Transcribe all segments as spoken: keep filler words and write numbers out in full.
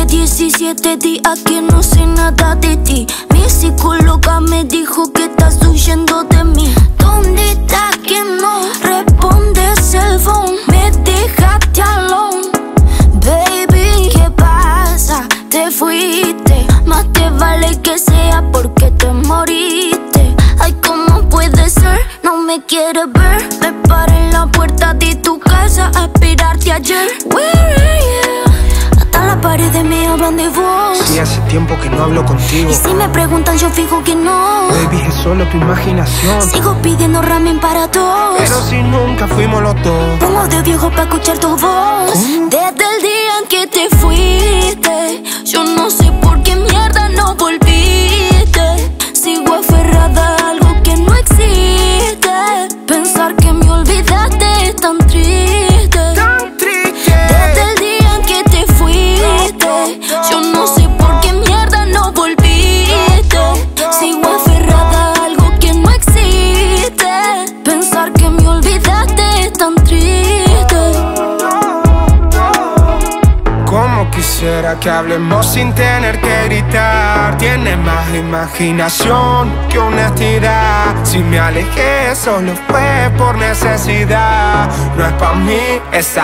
Hace diecisiete días que no sé nada de ti. Mi psicóloga me dijo que estás huyendo de mí. ¿Dónde estás que no respondes el phone? Me dejaste alone. Baby, ¿qué pasa? Te fuiste. Más te vale que sea porque te moriste. Ay, ¿cómo puede ser? No me quieres ver. Me paré en la puerta de tu casa a esperarte ayer. Where are you? Hasta las paredes me hablan de vos. Sí, hace tiempo que no hablo contigo. Y si me preguntan yo fijo que no. Baby, es solo tu imaginación. Sigo pidiendo ramen para todos. Pero si nunca fuimos los dos. Pongo de viejo para escuchar tu voz. ¿Cómo? Desde el día en que te fuiste, yo no sé por qué mierda no volviste. Sigo aferrada a algo que no existe. Pensar que me olvidaste es tan triste. Tan triste. Desde el día en que te fuiste, yo no sé por qué mierda no volviste. Sigo aferrada a algo que no existe. Pensar que me olvidaste es tan triste. Como quisiera que hablemos sin tener que gritar. Tienes más imaginación que honestidad. Si me alejé solo fue por necesidad. No es pa' mí esa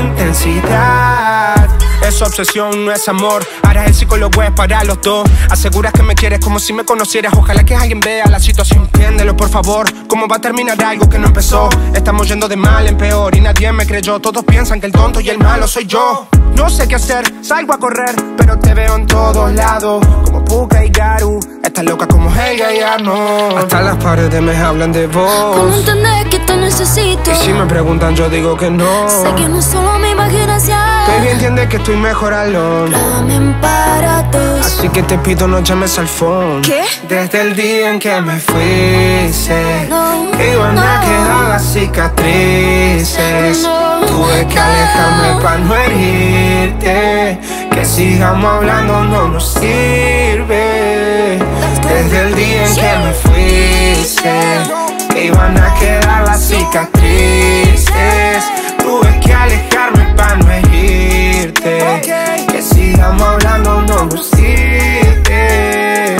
intensidad. Es obsesión, no es amor. Ahora el psicólogo es para los dos. Aseguras que me quieres como si me conocieras. Ojalá que alguien vea la situación. Entiéndelo, por favor. ¿Cómo va a terminar algo que no empezó? Estamos yendo de mal en peor y nadie me creyó. Todos piensan que el tonto y el malo soy yo. No sé qué hacer, salgo a correr, pero te veo en todos lados. Como Puka y Garu, estás loca como ella y Arnold. Hasta las paredes me hablan de vos. ¿Cómo entendés que te necesito? Y si me preguntan yo digo que no. Sé que no es solo mi imaginación. Baby, entiende que estoy mejor alone. Ramen para dos. Así que te pido no llames al phone. ¿Qué? Desde el día en que me fuiste, No, que iban no. a quedar las cicatrices. No. Tuve que alejarme para no herirte. Que sigamos hablando no nos sirve. Desde el día en que me fuiste, que iban a quedar las cicatrices. Tuve que alejarme para no herirte. Que sigamos hablando no nos sirve.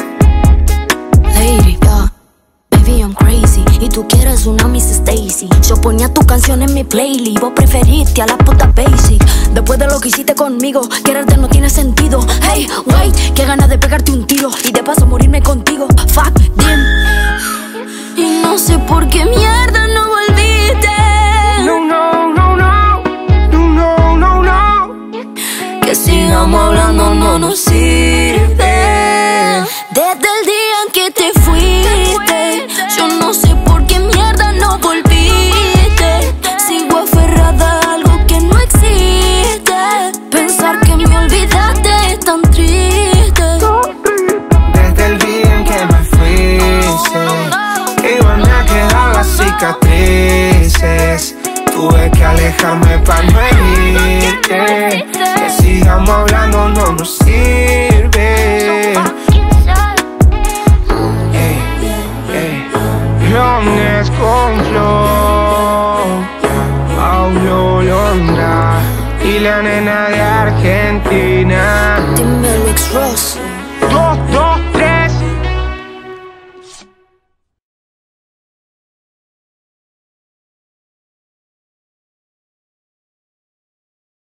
Lady, yeah, baby, I'm crazy. Y tú quieres una Miss Stacy. Yo ponía tu canción en mi playlist. Vos preferiste a la puta basic. Después de lo que hiciste conmigo, quererte no tiene sentido. Hey, wait, qué ganas de pegarte un tiro y de paso morirme contigo. Fuck them. Y no sé por qué mierda no volviste. No, no, no, no. No, no, no, no. Que sigamos hablando no nos sirve. Desde el día en que te fuiste, yo no sé por qué mierda no volviste. Sigo aferrada a algo que no existe. Pensar que me olvidaste es tan triste. Desde el día en que me fuiste, que iban a quedar las cicatrices. Tuve que alejarme para no herirte. Que sigamos hablando no nos sirve. Hey, hey. Lones con flow, Paulo Londra y la nena de Argentina. Dime Alex Ross.